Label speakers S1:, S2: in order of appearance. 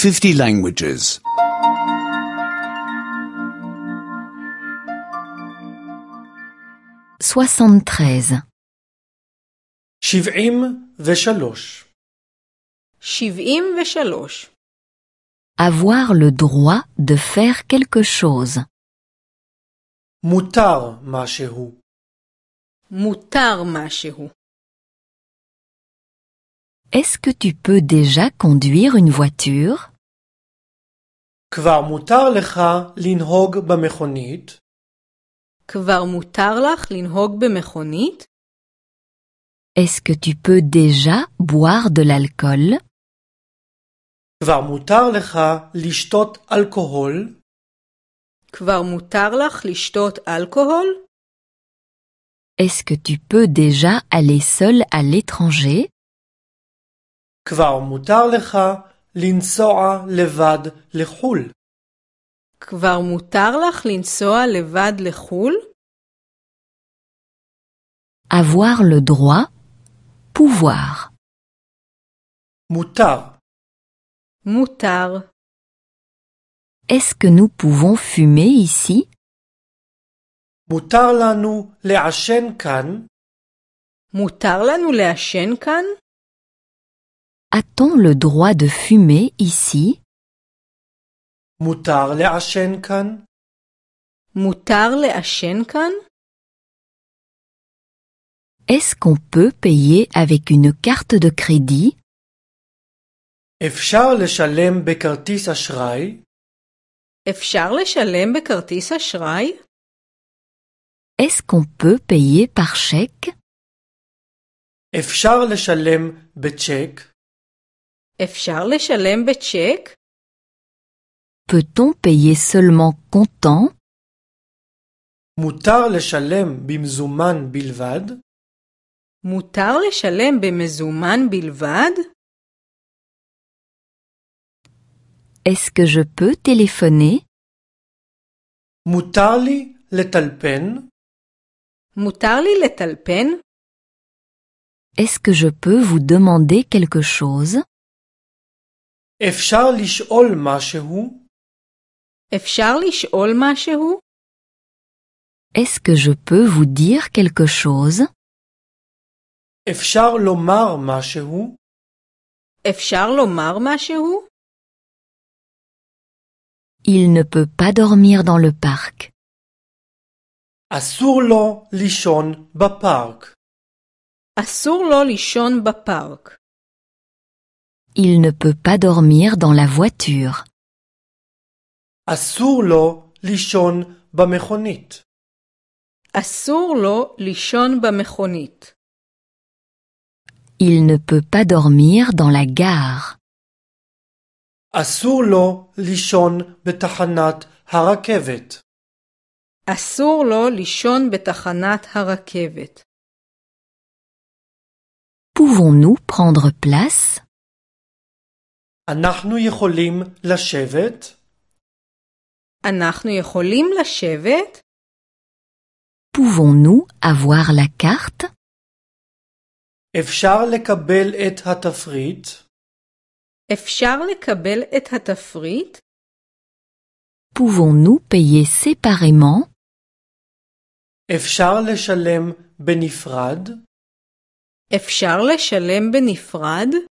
S1: 50 languages.
S2: 73.
S3: 73.
S4: 73.
S2: Avoir le droit de faire quelque chose.
S3: מותר משהו.
S4: מותר משהו.
S2: Est-ce que tu peux déjà conduire une voiture?
S3: כבר מותר לך לנהוג במכונית?
S4: כבר מותר לך לנהוג במכונית?
S2: Est-ce que tu peux déjà boire de l'alcool?
S3: כבר מותר לך לשתות אלכוהול?
S4: כבר מותר לך לשתות אלכוהול?
S2: Est-ce que tu peux déjà aller seul à l'étranger?
S3: כבר מותר לך לנסוע לבד לחו"ל?
S4: כבר מותר לך לנסוע לבד לחו"ל?
S2: Avoir le droit, pouvoir.
S3: מותר.
S4: מותר.
S2: Est-ce que nous pouvons fumer ici?
S3: מותר לנו לעשן כאן?
S4: מותר לנו לעשן כאן?
S2: A-t-on le droit de fumer ici?
S3: מותר לעשן כאן?
S4: מותר לעשן כאן?
S2: Est-ce qu'on peut payer avec une carte de crédit?
S3: אפשר לשלם בכרטיס אשראי?
S4: אפשר לשלם בכרטיס אשראי?
S2: Est-ce qu'on peut payer par chèque?
S3: אפשר לשלם בצ'ק?
S4: אפשר לשלם בצ'ק?
S2: Peut-on payer seulement comptant?
S3: מותר לשלם במזומן בלבד?
S4: מותר לשלם במזומן בלבד?
S2: Est-ce que je peux téléphoner?
S3: מותר לי לטלפן?
S4: מותר לי לטלפן?
S2: Est-ce que je peux vous demander quelque chose?
S3: אפשר לשאול משהו?
S4: אפשר לשאול משהו?
S2: Est-ce que je peux vous dire quelque chose?
S3: אפשר לומר משהו?
S4: אפשר לומר משהו?
S2: Il ne peut pas dormir dans le parc.
S3: אסור לו לישון בפארק.
S4: אסור לו לישון בפארק.
S2: Il ne peut pas dormir dans la voiture.
S3: אסור לו לישון במכונית.
S4: אסור לו לישון במכונית.
S2: Il ne peut pas dormir dans la gare.
S3: אסור לו לישון בתחנת הרכבת.
S4: אסור לו לישון בתחנת הרכבת.
S2: Pouvons-nous prendre place?
S3: אנחנו יכולים לשבת?
S4: אנחנו יכולים לשבת?
S2: Pouvons-nous avoir la carte?
S3: אפשר לקבל את התפריט?
S4: אפשר לקבל את התפריט?
S2: Pouvons-nous payer séparément?
S3: אפשר לשלם בנפרד?
S4: אפשר לשלם בנפרד?